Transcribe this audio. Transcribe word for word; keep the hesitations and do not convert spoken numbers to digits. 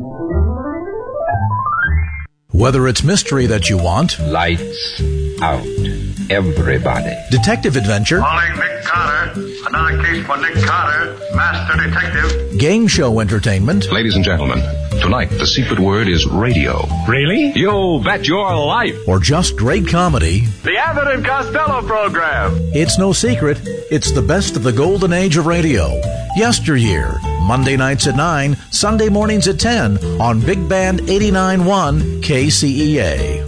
Whether it's mystery that you want, lights out, everybody. Detective adventure, calling Nick Carter, another case for Nick Carter, master detective. Game show entertainment. Ladies and gentlemen, tonight the secret word is radio. Really? You bet your life. Or just great comedy. The Abbott and Costello program. It's no secret. It's the best of the golden age of radio. Yesteryear. Monday nights at nine, Sunday mornings at ten on Big Band eighty-nine point one K C E A.